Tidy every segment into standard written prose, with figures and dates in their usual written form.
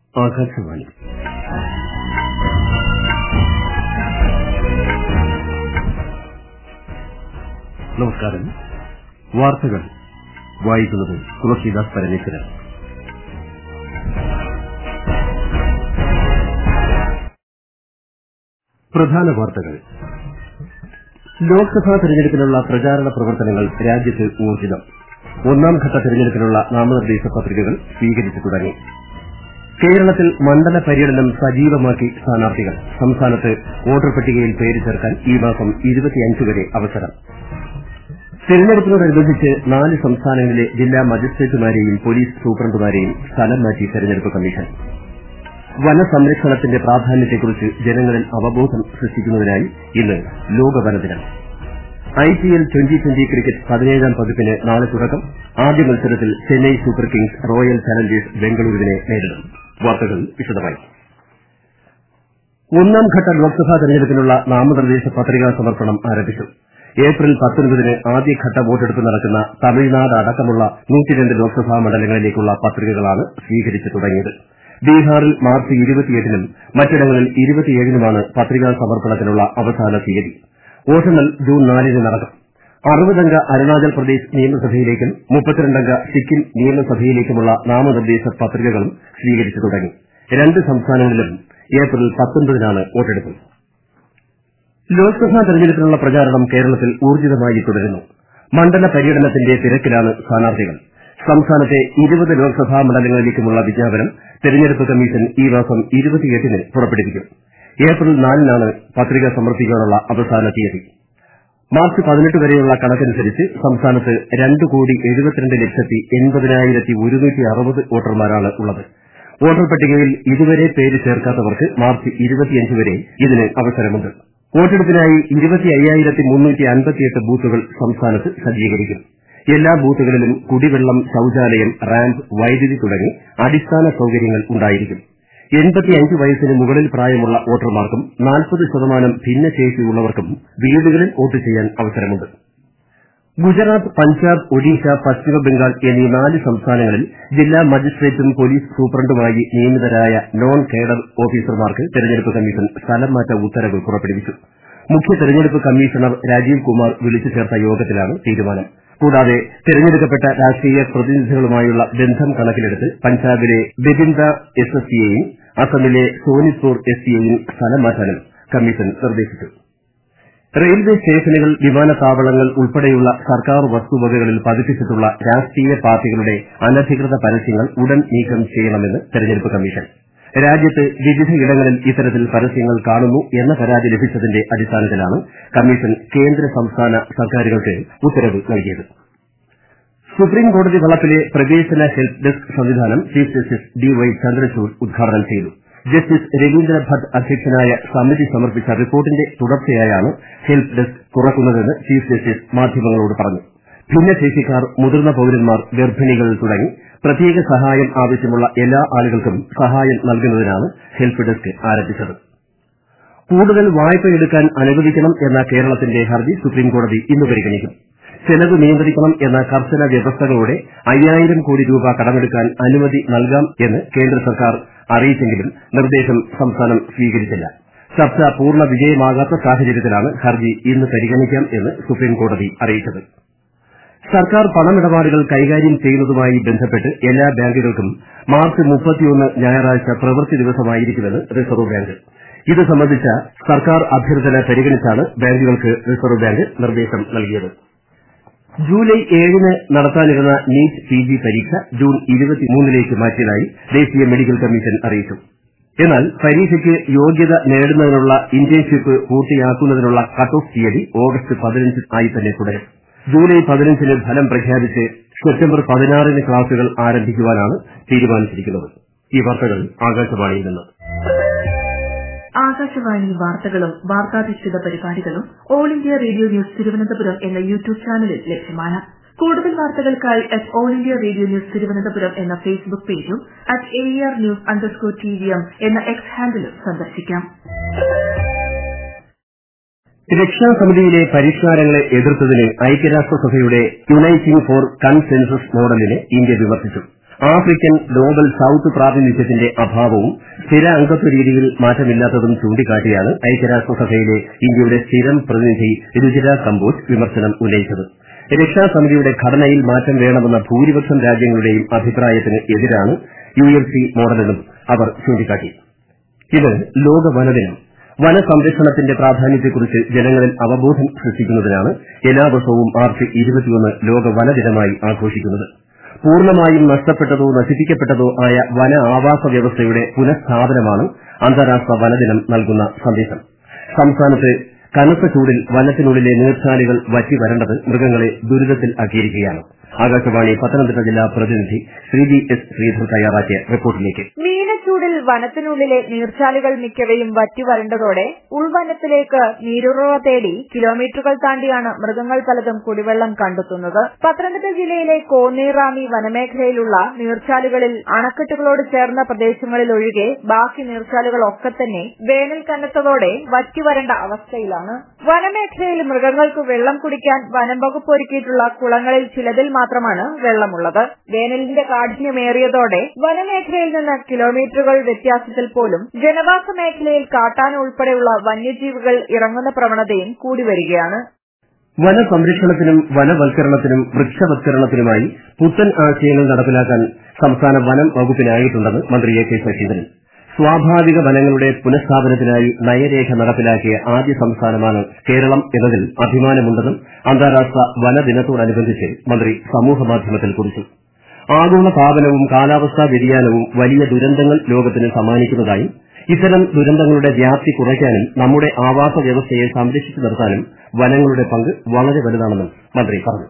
ആകാശവാണി. നമസ്കാരം. വാർത്തകൾ വായിക്കുന്നത് തുളസീദാസ് പരമേശ്വരൻ. പ്രധാന വാർത്തകൾ. ലോക്സഭാ തെരഞ്ഞെടുപ്പിനുള്ള പ്രചാരണ പ്രവർത്തനങ്ങൾ രാജ്യത്ത് ഊർജ്ജിതം. ഒന്നാംഘട്ട തെരഞ്ഞെടുപ്പിനുള്ള നാമനിർദ്ദേശ പത്രികകൾ സ്വീകരിച്ചു തുടങ്ങി. കേരളത്തിൽ മണ്ഡല പര്യടനം സജീവമാക്കി സ്ഥാനാർത്ഥികൾ. സംസ്ഥാനത്ത് വോട്ടർ പട്ടികയിൽ പേര് ചേർക്കാൻ ഈ മാസം 25 വരെ അവസരം. തെരഞ്ഞെടുപ്പിനോടനുബന്ധിച്ച് 4 സംസ്ഥാനങ്ങളിലെ ജില്ലാ മജിസ്ട്രേറ്റുമാരെയും പോലീസ് സൂപ്രണ്ടുമാരെയും സ്ഥലം മാറ്റി തെരഞ്ഞെടുപ്പ് കമ്മീഷൻ. വനസംരക്ഷണത്തിന്റെ പ്രാധാന്യത്തെക്കുറിച്ച് ജനങ്ങളിൽ അവബോധം സൃഷ്ടിക്കുന്നതിനായി ഇന്ന് ലോക വനദിനം. IPL 2020 ക്രിക്കറ്റ് 17ാം പതിപ്പിന് നാളെ തുടക്കം. ആദ്യ മത്സരത്തിൽ Chennai super kings royal challengers ബംഗളൂരുവിനെ നേരിടും. വാർത്തകൾ വിശദമായി. ഒന്നാംഘട്ട ലോക്സഭാ തെരഞ്ഞെടുപ്പിനുള്ള നാമനിർദ്ദേശ പത്രികാ സമർപ്പണം ആരംഭിച്ചു. ഏപ്രിൽ 19-ന് ആദ്യഘട്ട വോട്ടെടുപ്പ് നടക്കുന്ന തമിഴ്നാട് അടക്കമുള്ള 102 ലോക്സഭാ മണ്ഡലങ്ങളിലേക്കുള്ള പത്രികകളാണ് സ്വീകരിച്ചു തുടങ്ങിയത്. ബീഹാറിൽ മാർച്ച് 28-നും മറ്റിടങ്ങളിൽ 27-നുമാണ് പത്രികാ സമർപ്പണത്തിനുള്ള അവസാന തീയതി. വോട്ടെണ്ണൽ ജൂൺ 4-ന് നടക്കും. 60-അംഗ അരുണാചൽ പ്രദേശ് നിയമസഭയിലേക്കും 32-അംഗ സിക്കിം നിയമസഭയിലേക്കുമുള്ള നാമനിർദ്ദേശ പത്രികകളും സ്വീകരിച്ചു തുടങ്ങി. 2 സംസ്ഥാനങ്ങളിലും ഏപ്രിൽ 19-നാണ് വോട്ടെടുപ്പ്. ലോക്സഭാ തെരഞ്ഞെടുപ്പിനുള്ള പ്രചാരണം കേരളത്തിൽ ഊർജ്ജിതമായി തുടരുന്നു. മണ്ഡല പര്യടനത്തിന്റെ തിരക്കിലാണ് സ്ഥാനാർത്ഥികൾ. സംസ്ഥാനത്തെ 20 ലോക്സഭാ മണ്ഡലങ്ങളിലേക്കുമുള്ള വിജ്ഞാപനം തെരഞ്ഞെടുപ്പ് കമ്മീഷൻ ഈ മാസം 28-ന് പുറപ്പെടുവിക്കും. ഏപ്രിൽ 4-നാണ് പത്രിക സമർപ്പിക്കാനുള്ള അവസാന തീയതി. മാർച്ച് 18 വരെയുള്ള കണക്കനുസരിച്ച് സംസ്ഥാനത്ത് 2,72,80,160 വോട്ടർമാരാണ് ഉള്ളത്. വോട്ടർ പട്ടികയിൽ ഇതുവരെ പേര് ചേർക്കാത്തവർക്ക് മാർച്ച് 25 വരെ ഇതിന് അവസരമുണ്ട്. വോട്ടെടുപ്പിനായി 25,358 ബൂത്തുകൾ സംസ്ഥാനത്ത് സജ്ജീകരിക്കും. എല്ലാ ബൂത്തുകളിലും കുടിവെള്ളം, ശൌചാലയം, റാമ്പ്, വൈദ്യുതി തുടങ്ങി അടിസ്ഥാന സൌകര്യങ്ങൾ ഉണ്ടായിരിക്കും. 85 വയസ്സിന് മുകളിൽ പ്രായമുള്ള വോട്ടർമാർക്കും 40% ഭിന്നശേഷിയുള്ളവർക്കും വീടുകളിൽ വോട്ട് ചെയ്യാൻ അവസരമുണ്ട്. ഗുജറാത്ത്, പഞ്ചാബ്, ഒഡീഷ, പശ്ചിമബംഗാൾ എന്നീ 4 സംസ്ഥാനങ്ങളിൽ ജില്ലാ മജിസ്ട്രേറ്റും പോലീസ് സൂപ്രണ്ടുമായി നിയമിതരായ നോൺ കേഡർ ഓഫീസർമാർക്ക് തെരഞ്ഞെടുപ്പ് കമ്മീഷൻ സ്ഥലം മാറ്റ ഉത്തരവ് പുറപ്പെടുവിച്ചു. മുഖ്യ തെരഞ്ഞെടുപ്പ് കമ്മീഷണർ രാജീവ് കുമാർ വിളിച്ചു ചേർത്ത യോഗത്തിലാണ് തീരുമാനം. കൂടാതെ തെരഞ്ഞെടുക്കപ്പെട്ട രാഷ്ട്രീയ പ്രതിനിധികളുമായുള്ള ബന്ധം കണക്കിലെടുത്ത് പഞ്ചാബിലെ ബിബിന്ദ SSയെയും അസമിലെ സോനിത്പൂർ SCയെയും സ്ഥലം മാറ്റാനും കമ്മീഷൻ നിർദ്ദേശിച്ചു. റെയിൽവേ സ്റ്റേഷനുകൾ, വിമാനത്താവളങ്ങൾ ഉൾപ്പെടെയുള്ള സർക്കാർ വസ്തുവകകളിൽ പതിപ്പിച്ചിട്ടുള്ള രാഷ്ട്രീയ പാർട്ടികളുടെ അനധികൃത പരസ്യങ്ങൾ ഉടൻ നീക്കം ചെയ്യണമെന്ന് തെരഞ്ഞെടുപ്പ് കമ്മീഷൻ. രാജ്യത്ത് വിവിധയിടങ്ങളിൽ ഇത്തരത്തിൽ പരസ്യങ്ങൾ കാണുന്നു എന്ന പരാതി ലഭിച്ചതിന്റെ അടിസ്ഥാനത്തിലാണ് കമ്മീഷൻ കേന്ദ്ര സംസ്ഥാന സർക്കാരുകൾക്ക് ഉത്തരവ് നൽകിയത്. സുപ്രീംകോടതി വളപ്പിലെ പ്രവേശന ഹെൽപ്പ് ഡെസ്ക് സംവിധാനം ചീഫ് ജസ്റ്റിസ് DY ചന്ദ്രചൂഡ് ഉദ്ഘാടനം ചെയ്തു. ജസ്റ്റിസ് രവീന്ദ്ര ഭട്ട് അധ്യക്ഷനായ സമിതി സമർപ്പിച്ച റിപ്പോർട്ടിന്റെ തുടർച്ചയായാണ് ഹെൽപ്പ് ഡെസ്ക് തുറക്കുന്നതെന്ന് ചീഫ് ജസ്റ്റിസ് മാധ്യമങ്ങളോട് പറഞ്ഞു. ഭിന്നശേഷിക്കാർ, മുതിർന്ന പൌരന്മാർ, ഗർഭിണികൾ തുടങ്ങി പ്രത്യേക സഹായം ആവശ്യമുള്ള എല്ലാ ആളുകൾക്കും സഹായം നൽകുന്നതിനാണ് ഹെൽപ്പ് ഡെസ്ക് ആരംഭിച്ചത്. കൂടുതൽ വായ്പയെടുക്കാൻ അനുവദിക്കണം എന്ന കേരളത്തിന്റെ ഹർജി സുപ്രീംകോടതി ഇന്ന് പരിഗണിക്കും. ചെലവ് നിയന്ത്രിക്കണം എന്ന കർശന വ്യവസ്ഥകളോടെ 5000 കോടി രൂപ കടമെടുക്കാൻ അനുമതി നൽകാം എന്ന് കേന്ദ്ര സർക്കാർ അറിയിച്ചെങ്കിലും നിർദ്ദേശം സംസ്ഥാനം സ്വീകരിച്ചില്ല. ചർച്ച പൂർണ്ണ വിജയമാകാത്ത സാഹചര്യത്തിലാണ് ഹർജി ഇന്ന് പരിഗണിക്കാം എന്ന് സുപ്രീംകോടതി അറിയിച്ചത്. സർക്കാർ പണമിടപാടുകൾ കൈകാര്യം ചെയ്യുന്നതുമായി ബന്ധപ്പെട്ട് എല്ലാ ബാങ്കുകൾക്കും മാർച്ച് 31 ഞായറാഴ്ച പ്രവൃത്തി ദിവസമായിരിക്കുമെന്ന് റിസർവ് ബാങ്ക്. ഇത് സംബന്ധിച്ച സർക്കാർ അഭ്യർത്ഥന പരിഗണിച്ചാണ് ബാങ്കുകൾക്ക് റിസർവ് ബാങ്ക് നിർദ്ദേശം നൽകിയത്. ജൂലൈ 7-ന് നടത്താനിരുന്ന നീറ്റ് PG പരീക്ഷ ജൂൺ 23-ലേക്ക് മാറ്റിയതായി ദേശീയ മെഡിക്കൽ കമ്മീഷൻ അറിയിച്ചു. എന്നാൽ പരീക്ഷയ്ക്ക് യോഗ്യത നേടുന്നതിനുള്ള ഇന്റേൺഷിപ്പ് പൂർത്തിയാക്കുന്നതിനുള്ള കട്ട് ഓഫ് തീയതി ഓഗസ്റ്റ് 15 ആയി തന്നെ തുടരും. ജൂലൈ 15-ന് ഫലം പ്രഖ്യാപിച്ച് സെപ്റ്റംബർ 16-ന് ക്ലാസുകൾ ആരംഭിക്കുവാനാണ് തീരുമാനിച്ചിരിക്കുന്നത്. ഈ വാർത്തകൾ ആകാശവാണിയിൽ നിന്ന്. ആകാശവാണി വാർത്തകളും വാർത്താധിഷ്ഠിത പരിപാടികളും all India radio news Thiruvananthapuram എന്ന യൂട്യൂബ് ചാനലിൽ ലഭ്യമാണ്. കൂടുതൽ വാർത്തകൾക്കായി all India radio news Thiruvananthapuram എന്ന ഫേസ്ബുക്ക് പേജും @ARnews_TVM എന്ന X ഹാൻഡിലും സന്ദർശിക്കാം. രക്ഷാസമിതിയിലെ പരിഷ്കാരങ്ങളെ എതിർത്തതിന് ഐക്യരാഷ്ട്രസഭയുടെ യുണൈറ്റിംഗ് ഫോർ കൺസെൻസസ് മോഡലിനെ ഇന്ത്യ വിമർശിച്ചു. ആഫ്രിക്കൻ ഗ്ലോബൽ സൌത്ത് പ്രാതിനിധ്യത്തിന്റെ അഭാവവും സ്ഥിര അംഗത്വ രീതിയിൽ മാറ്റമില്ലാത്തതും ചൂണ്ടിക്കാട്ടിയാണ് ഐക്യരാഷ്ട്രസഭയിലെ ഇന്ത്യയുടെ സ്ഥിരം പ്രതിനിധി രുചിര കമ്പോജ് വിമർശനം ഉന്നയിച്ചത്. രക്ഷാസമിതിയുടെ ഘടനയിൽ മാറ്റം വേണമെന്ന ഭൂരിപക്ഷം രാജ്യങ്ങളുടെയും അഭിപ്രായത്തിന് എതിരാണ് UFC മോഡലെന്നും അവർ ചൂണ്ടിക്കാട്ടി. ഇത് ലോക വനദിനം. വനസംരക്ഷണത്തിന്റെ പ്രാധാന്യത്തെക്കുറിച്ച് ജനങ്ങളിൽ അവബോധം സൃഷ്ടിക്കുന്നതിനാണ് എല്ലാ വർഷവും മാർച്ച് 21 ലോക വനദിനമായി ആഘോഷിക്കുന്നത്. പൂർണ്ണമായും നഷ്ടപ്പെട്ടതോ നശിപ്പിക്കപ്പെട്ടതോ ആയ വന ആവാസ വ്യവസ്ഥയുടെ പുനഃസ്ഥാപനമാണ് അന്താരാഷ്ട്ര വനദിനം നൽകുന്ന സന്ദേശം. സംസ്ഥാനത്ത് കനത്ത ചൂടിൽ വനത്തിനുള്ളിലെ നീർച്ചാലുകൾ വറ്റിവരേണ്ടത് മൃഗങ്ങളെ ദുരിതത്തിലാക്കിയിരിക്കുകയാണ്. ആകാശവാണി പത്തനംതിട്ട ജില്ലാ പ്രതിനിധി ശ്രീജി എസ് ശ്രീധർ തയ്യാറാക്കിയ റിപ്പോർട്ടിലേക്ക്. മീനച്ചൂടിൽ വനത്തിനുള്ളിലെ നീർച്ചാലുകൾ മിക്കവയും വറ്റിവരണ്ടതോടെ ഉൾവനത്തിലേക്ക് നീരുറവ തേടി കിലോമീറ്ററുകൾ താണ്ടിയാണ് മൃഗങ്ങൾ പലതും കുടിവെള്ളം കണ്ടെത്തുന്നത്. പത്തനംതിട്ട ജില്ലയിലെ കോന്നീറാമി വനമേഖലയിലുള്ള നീർച്ചാലുകളിൽ അണക്കെട്ടുകളോട് ചേർന്ന പ്രദേശങ്ങളിൽ ഒഴികെ ബാക്കി നീർച്ചാലുകളൊക്കെ തന്നെ വേനൽ കനത്തതോടെ വറ്റിവരണ്ട അവസ്ഥയിലാണ്. വനമേഖലയിൽ മൃഗങ്ങൾക്ക് വെള്ളം കുടിക്കാൻ വനം വകുപ്പ് ഒരുക്കിയിട്ടുള്ള കുളങ്ങളിൽ ചിലതിൽ മാത്രമാണ് വെള്ളമുള്ളത്. വേനലിന്റെ കാഠിന്യമേറിയതോടെ വനമേഖലയിൽ നിന്ന് കിലോമീറ്ററുകൾ വ്യത്യാസത്തിൽ പോലും ജനവാസ മേഖലയിൽ കാട്ടാന ഉൾപ്പെടെയുള്ള വന്യജീവികൾ ഇറങ്ങുന്ന പ്രവണതയും കൂടിവരികയാണ്. വനസംരക്ഷണത്തിനും വനവൽക്കരണത്തിനും വൃക്ഷവത്കരണത്തിനുമായി പുത്തൻ ആശയങ്ങൾ നടപ്പിലാക്കാൻ സംസ്ഥാന വനം വകുപ്പിനായിട്ടുണ്ടെന്ന് മന്ത്രി എ കെ ശശീന്ദ്രൻ. സ്വാഭാവിക വനങ്ങളുടെ പുനഃസ്ഥാപനത്തിനായി നയരേഖ നടപ്പിലാക്കിയ ആദ്യ സംസ്ഥാനമാണ് കേരളം എന്നതിൽ അഭിമാനമുണ്ടെന്നും അന്താരാഷ്ട്ര വനദിനത്തോടനുബന്ധിച്ച് മന്ത്രി സമൂഹമാധ്യമത്തിൽ കുറിച്ചു. ആഗോള താപനവും കാലാവസ്ഥാ വ്യതിയാനവും വലിയ ദുരന്തങ്ങൾ ലോകത്തിന് സമ്മാനിക്കുന്നതായും ഇത്തരം ദുരന്തങ്ങളുടെ വ്യാപ്തി കുറയ്ക്കാനും നമ്മുടെ ആവാസ വ്യവസ്ഥയെ സംരക്ഷിച്ചു നിർത്താനും വനങ്ങളുടെ പങ്ക് വളരെ വലുതാണെന്നും മന്ത്രി പറഞ്ഞു.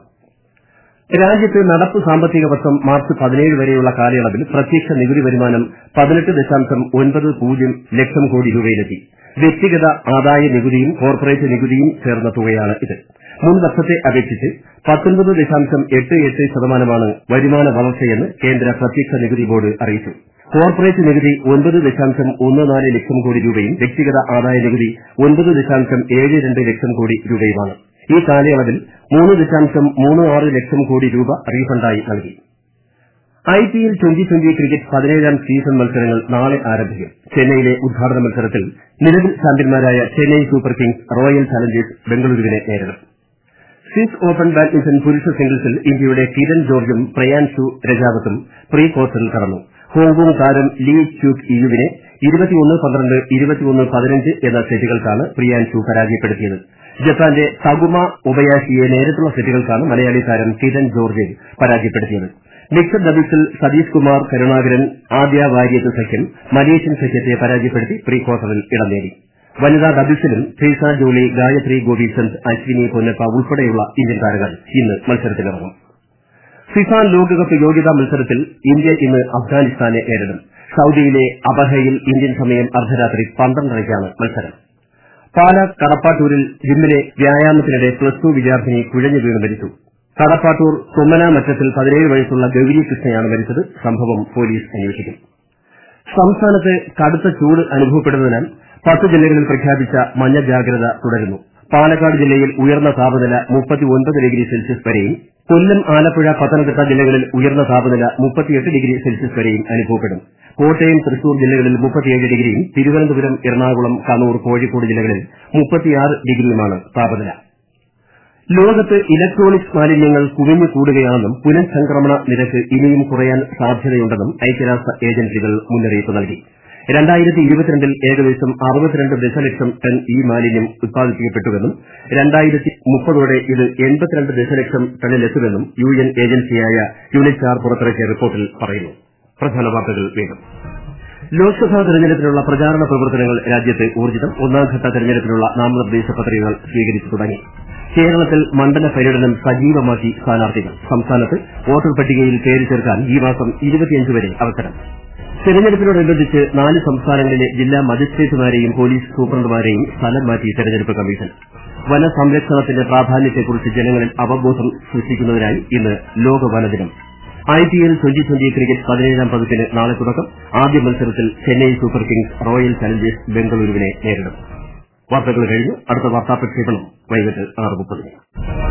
രാജ്യത്ത് നടപ്പ് സാമ്പത്തിക വർഷം മാർച്ച് 17 വരെയുള്ള കാലയളവിൽ പ്രത്യക്ഷ നികുതി വരുമാനം 18.90 ലക്ഷം കോടി രൂപയിലെത്തി. വ്യക്തിഗത ആദായ നികുതിയും കോർപ്പറേറ്റ് നികുതിയും ചേർന്ന തുകയാണ് ഇത്. മുൻ വർഷത്തെ അപേക്ഷിച്ച് 19.88% വരുമാന വളർച്ചയെന്ന് കേന്ദ്ര പ്രത്യക്ഷ നികുതി ബോർഡ് അറിയിച്ചു. കോർപ്പറേറ്റ് നികുതി 9.14 ലക്ഷം കോടി രൂപയും വ്യക്തിഗത ആദായ നികുതി 9.72 ലക്ഷം കോടി രൂപയുമാണ്. ഈ കാലയളവിൽ 3.36 ലക്ഷം കോടി രൂപ റീഫണ്ടായി നൽകി. IPL 2020 ക്രിക്കറ്റ് 17ാം സീസൺ മത്സരങ്ങൾ നാളെ ആരംഭിക്കും. ചെന്നൈയിലെ ഉദ്ഘാടന മത്സരത്തിൽ നിലവിൽ ചാമ്പ്യന്മാരായ Chennai super kings royal challengers ബംഗളൂരുവിനെ നേരിടും. സ്വിസ് ഓപ്പൺ ബാഡ്മിന്റൺ പുരുഷ സിംഗിൾസിൽ ഇന്ത്യയുടെ കിരൺ ജോർജും പ്രയാൻഷു രജാവത്തും പ്രീ ക്വാർട്ടറിൽ കടന്നു. ഹോങ്കോങ് താരം ലീ ച്യൂക് ഇയുവിനെ 21-12, 21-15 എന്ന സെറ്റുകൾക്കാണ് പ്രിയാൻഷു പരാജയപ്പെടുത്തിയത്. ജപ്പാന്റെ തകുമ ഒബയാഷിയെ നേരിട്ടുള്ള സെറ്റുകൾക്കാണ് മലയാളി താരം കിരൺ ജോർജ് പരാജയപ്പെടുത്തിയത്. മിക്സഡ് ഡബിൾസിൽ സതീഷ് കുമാർ കരുണാകരൻ ആദ്യ വാര്യത്ത് സഖ്യം മലേഷ്യൻ സഖ്യത്തെ പരാജയപ്പെടുത്തി പ്രീ ക്വാർട്ടറിൽ ഇടം നേടി. വനിതാ ഡബിൾസിലും ട്രീസ ജോളി, ഗായത്രി ഗോപീചന്ദ്, അശ്വിനി പൊന്നപ്പ ഉൾപ്പെടെയുള്ള ഇന്ത്യൻ താരങ്ങൾ ഇന്ന് മത്സരത്തിലിറങ്ങും. ഫിഫ ലോകകപ്പ് യോഗ്യതാ മത്സരത്തിൽ ഇന്ത്യ ഇന്ന് അഫ്ഗാനിസ്ഥാനെ നേരിടും. സൌദിയിലെ അബഹയിൽ ഇന്ത്യൻ സമയം അർദ്ധരാത്രി 12:30-ക്കാണ് മത്സരം. പാലാ കടപ്പാട്ടൂരിൽ ജിമ്മിലെ വ്യായാമത്തിനിടെ +2 വിദ്യാർത്ഥിനി കുഴഞ്ഞു വീണ് മരിച്ചു. കടപ്പാട്ടൂർ കൊമ്മനാമറ്റത്തിൽ 17 വയസ്സുള്ള ഗൌരി കൃഷ്ണയാണ് മരിച്ചത്. സംഭവം പോലീസ് അന്വേഷിക്കും. സംസ്ഥാനത്ത് കടുത്ത ചൂട് അനുഭവപ്പെടുന്നതിനാൽ 10 ജില്ലകളിൽ പ്രഖ്യാപിച്ച മഞ്ഞ ജാഗ്രത തുടരുന്നു. പാലക്കാട് ജില്ലയിൽ ഉയർന്ന താപനില 39 ഡിഗ്രി സെൽഷ്യസ് വരെയും, കൊല്ലം, ആലപ്പുഴ, പത്തനംതിട്ട ജില്ലകളിൽ ഉയർന്ന താപനില 38 ഡിഗ്രി സെൽഷ്യസ് വരെയും അനുഭവപ്പെടും. കോട്ടയം, തൃശൂർ ജില്ലകളിൽ 37 ഡിഗ്രിയും, തിരുവനന്തപുരം, എറണാകുളം, കണ്ണൂർ, കോഴിക്കോട് ജില്ലകളിൽ 36 ഡിഗ്രിയുമാണ് താപനില. ലോകത്ത് ഇലക്ട്രോണിക്സ് മാലിന്യങ്ങൾ കുമിഞ്ഞു കൂടുകയാണെന്നും പുനഃചംക്രമണ നിരക്ക് ഇനിയും കുറയാൻ സാധ്യതയുണ്ടെന്നും ഐക്യരാഷ്ട്ര ഏജൻസികൾ മുന്നറിയിപ്പ് നൽകി. 2022-ൽ ഏകദേശം 62 ദശലക്ഷം ടൺ ഈ മാലിന്യം ഉത്പാദിപ്പിക്കപ്പെട്ടുവെന്നും 2030ഓടെ ഇത് 82 ദശലക്ഷം ടണ്ണിലെത്തുമെന്നും UN ഏജൻസിയായ യുനിറ്റാർ പുറത്തിറക്കിയ റിപ്പോർട്ടിൽ പറയുന്നു. പ്രധാന വാർത്തകൾ വേഗം. ലോക്സഭാ തെരഞ്ഞെടുപ്പിനുള്ള പ്രചാരണ പ്രവർത്തനങ്ങൾ രാജ്യത്ത് ഊർജ്ജിതം. ഒന്നാംഘട്ട തെരഞ്ഞെടുപ്പിനുള്ള നാമനിർദ്ദേശ പത്രികകൾ സ്വീകരിച്ചു തുടങ്ങി. കേരളത്തിൽ മണ്ഡല പര്യടനം സജീവമാക്കി സ്ഥാനാർത്ഥികൾ. സംസ്ഥാനത്ത് വോട്ടർ പട്ടികയിൽ പേര് ചേർക്കാൻ ഈ മാസം 25 വരെ അവസരം. തെരഞ്ഞെടുപ്പിനോടനുബന്ധിച്ച് 4 സംസ്ഥാനങ്ങളിലെ ജില്ലാ മജിസ്ട്രേറ്റുമാരെയും പോലീസ് സൂപ്രണ്ടുമാരെയും സ്ഥലം മാറ്റി തെരഞ്ഞെടുപ്പ് കമ്മീഷൻ. വനസംരക്ഷണത്തിന്റെ പ്രാധാന്യത്തെക്കുറിച്ച് ജനങ്ങളിൽ അവബോധം സൃഷ്ടിക്കുന്നതിനായി ഇന്ന് ലോക വനദിനം. IPL 2020 ക്രിക്കറ്റ് 17ാം പതിപ്പിന് നാളെ തുടക്കം. ആദ്യ മത്സരത്തിൽ Chennai super kings royal challengers ബംഗളൂരുവിനെ നേരിടും. വാർത്തകൾ കഴിഞ്ഞു. അടുത്ത വാർത്താ പ്രക്ഷേപണം വൈകിട്ട് 6:30.